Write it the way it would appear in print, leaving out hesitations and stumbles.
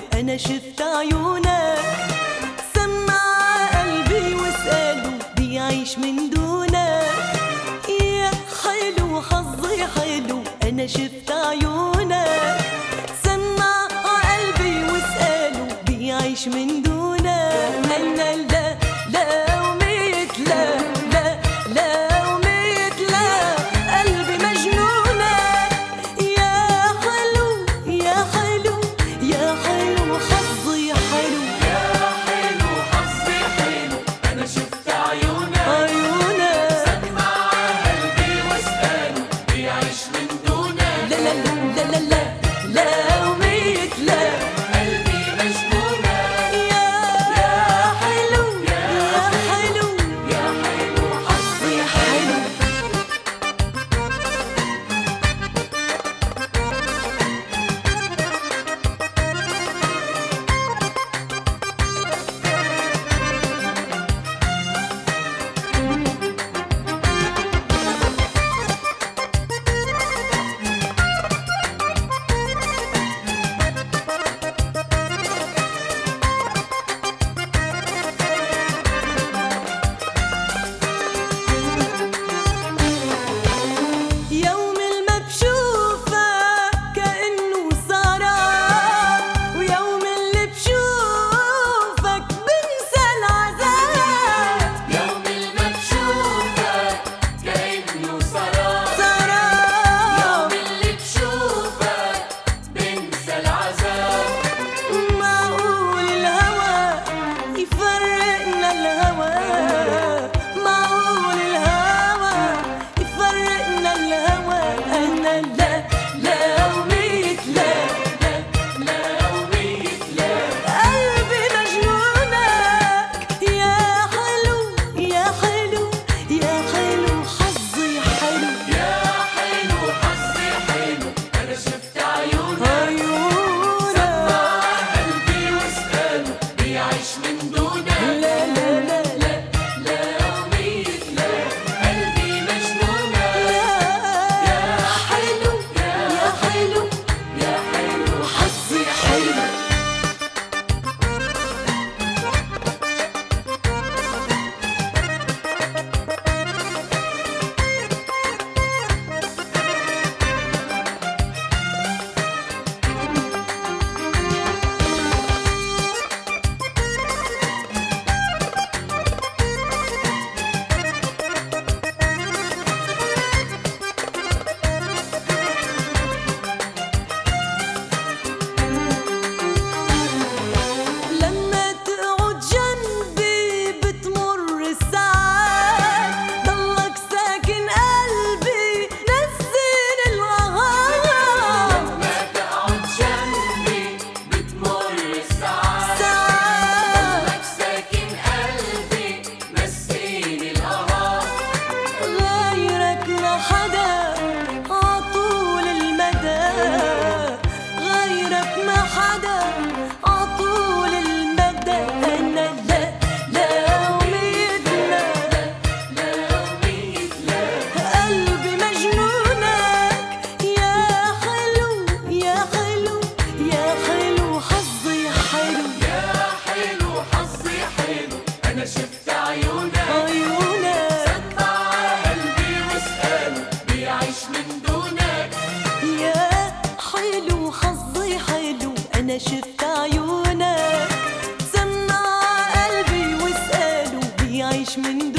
أنا شفت عيونك. سمع قلبي واسأله بيعيش من دونك. يا حلو حظي حلو أنا شفت عيونك. سمع قلبي واسأله بيعيش من دونك. أنا لا لا وميت لا لا لا وميت لا قلبي مجنونك. يا حلو يا حلو يا حلو حظي حلو. يا حلو حظي حلو أنا شفت عيونك. سمع قلبي واسأله بيعيش من دونك. لا لا لا لا لا لا وميت لا قلبي مجنونك. يا حلو يا حلو يا حلو حظي يا حلو. يوم ما بشوفك كأنه سهران، ويوم اللي بشوفك بنسى العذاب. يوم ما بشوفك كأنه سراب. سهران يوم اللي بشوفك بنسى العذاب. معقول الهوى يفرقنا الهوى. معقول الهوى يفرقنا الهوى. أنا لا لا وميت لا لا وميت لا قلبي مجنونك. يا حلو يا حلو يا حلو حظي حلو. يا حلو حظي حلو أنا شفت عيونك. عيونك قلبي واسأله بيعيش من دونك. لا لا لا لا لا وميت لا قلبي مجنونك. يا حلو يا حلو يا حلو حظي حلو. لما تقعد جنبي بتمر الساعات. ضلك ساكن قلبي نسيني الوهاب. ما تقعد جنبي بتمر الساعات. ساعات لك ساكن قلبي نسيني القهار. غيرك ما حدا عطول المدى. غيرك ما حدا عطول المدى. أنا لا لا وميت لا لا وميت لا قلبي مجنونك. يا حلو يا حلو يا حلو حظي حلو. يا حلو حظي حلو أنا شفت عيونك. عيونك سمع قلبي واسأله بيعيش من دونك. يا حلو حظي حلو أنا شفت عيونك. سمع قلبي واسأله بيعيش من